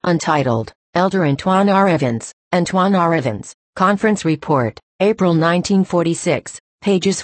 Untitled, Elder Antoine R. Evans, Antoine R. Evans, Conference Report, April 1946, pages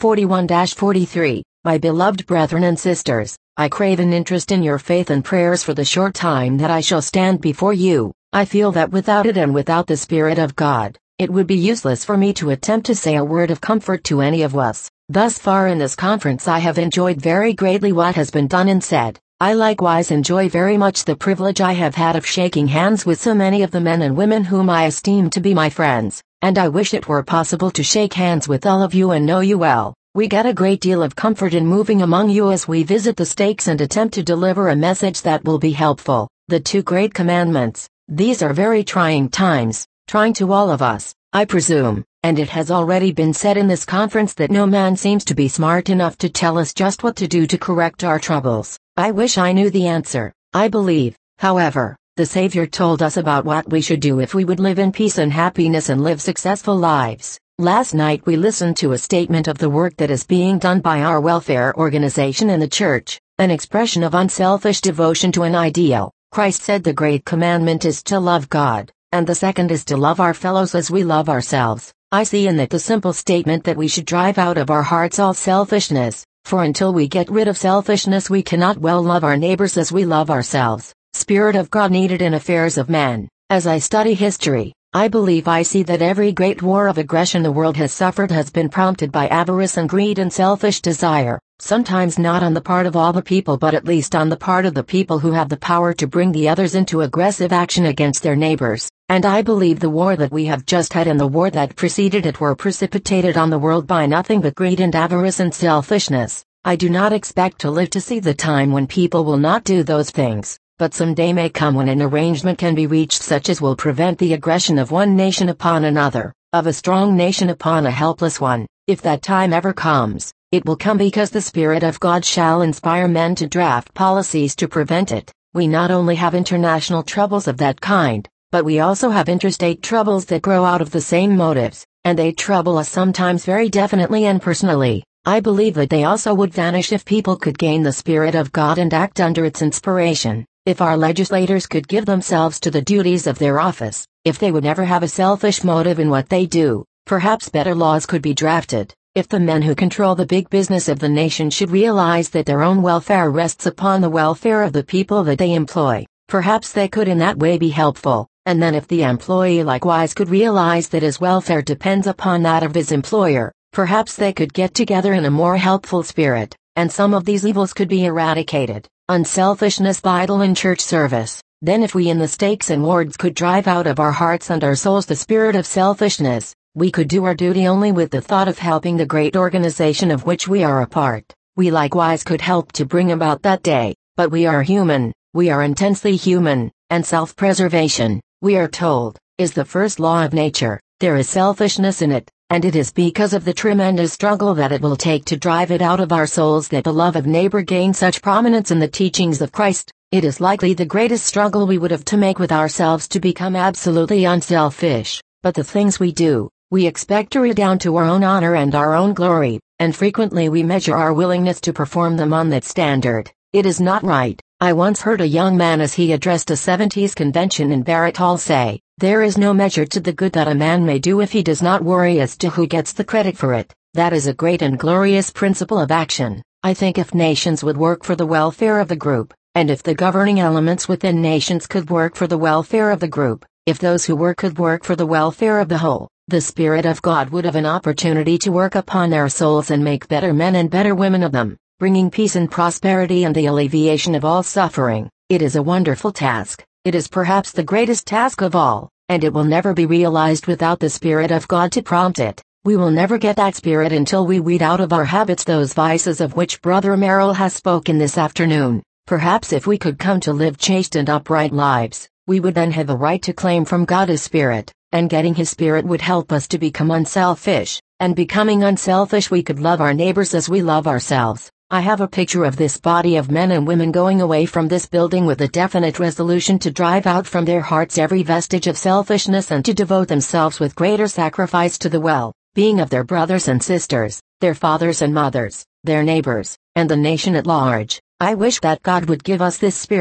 41-43. My beloved brethren and sisters, I crave an interest in your faith and prayers for the short time that I shall stand before you. I feel that without it and without the Spirit of God, it would be useless for me to attempt to say a word of comfort to any of us. Thus far in this conference I have enjoyed very greatly what has been done and said. I likewise enjoy very much the privilege I have had of shaking hands with so many of the men and women whom I esteem to be my friends, and I wish it were possible to shake hands with all of you and know you well. We get a great deal of comfort in moving among you as we visit the stakes and attempt to deliver a message that will be helpful. The two great commandments. These are very trying times, trying to all of us, I presume, and it has already been said in this conference that no man seems to be smart enough to tell us just what to do to correct our troubles. I wish I knew the answer. I believe, however, the Savior told us about what we should do if we would live in peace and happiness and live successful lives. Last night we listened to a statement of the work that is being done by our welfare organization in the church, an expression of unselfish devotion to an ideal. Christ said the great commandment is to love God, and the second is to love our fellows as we love ourselves. I see in that the simple statement that we should drive out of our hearts all selfishness, for until we get rid of selfishness we cannot well love our neighbors as we love ourselves. Spirit of God needed in affairs of men. As I study history, I believe I see that every great war of aggression the world has suffered has been prompted by avarice and greed and selfish desire, sometimes not on the part of all the people but at least on the part of the people who have the power to bring the others into aggressive action against their neighbors. And I believe the war that we have just had and the war that preceded it were precipitated on the world by nothing but greed and avarice and selfishness. I do not expect to live to see the time when people will not do those things, but some day may come when an arrangement can be reached such as will prevent the aggression of one nation upon another, of a strong nation upon a helpless one. If that time ever comes, it will come because the Spirit of God shall inspire men to draft policies to prevent it. We not only have international troubles of that kind, but we also have interstate troubles that grow out of the same motives, and they trouble us sometimes very definitely and personally. I believe that they also would vanish if people could gain the Spirit of God and act under its inspiration, if our legislators could give themselves to the duties of their office, if they would never have a selfish motive in what they do. Perhaps better laws could be drafted, if the men who control the big business of the nation should realize that their own welfare rests upon the welfare of the people that they employ. Perhaps they could in that way be helpful, and then if the employee likewise could realize that his welfare depends upon that of his employer, perhaps they could get together in a more helpful spirit, and some of these evils could be eradicated. Unselfishness vital in church service. Then if we in the stakes and wards could drive out of our hearts and our souls the spirit of selfishness, we could do our duty only with the thought of helping the great organization of which we are a part. We likewise could help to bring about that day, but we are human, we are intensely human, and self-preservation, we are told, is the first law of nature. There is selfishness in it, and it is because of the tremendous struggle that it will take to drive it out of our souls that the love of neighbor gains such prominence in the teachings of Christ. It is likely the greatest struggle we would have to make with ourselves to become absolutely unselfish, but the things we do, we expect to redound to our own honor and our own glory, and frequently we measure our willingness to perform them on that standard. It is not right. I once heard a young man as he addressed a 70s convention in Barrett Hall say, "There is no measure to the good that a man may do if he does not worry as to who gets the credit for it." That is a great and glorious principle of action. I think if nations would work for the welfare of the group, and if the governing elements within nations could work for the welfare of the group, if those who work could work for the welfare of the whole, the Spirit of God would have an opportunity to work upon their souls and make better men and better women of them, bringing peace and prosperity and the alleviation of all suffering. It is a wonderful task. It is perhaps the greatest task of all, and it will never be realized without the Spirit of God to prompt it. We will never get that spirit until we weed out of our habits those vices of which Brother Merrill has spoken this afternoon. Perhaps if we could come to live chaste and upright lives, we would then have a right to claim from God His Spirit, and getting His Spirit would help us to become unselfish, and becoming unselfish we could love our neighbors as we love ourselves. I have a picture of this body of men and women going away from this building with a definite resolution to drive out from their hearts every vestige of selfishness and to devote themselves with greater sacrifice to the well-being of their brothers and sisters, their fathers and mothers, their neighbors, and the nation at large. I wish that God would give us this spirit.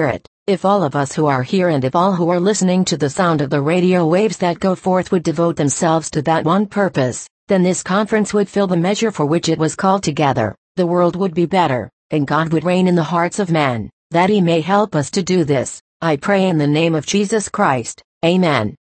If all of us who are here and if all who are listening to the sound of the radio waves that go forth would devote themselves to that one purpose, then this conference would fill the measure for which it was called together, the world would be better, and God would reign in the hearts of man, that He may help us to do this. I pray in the name of Jesus Christ. Amen.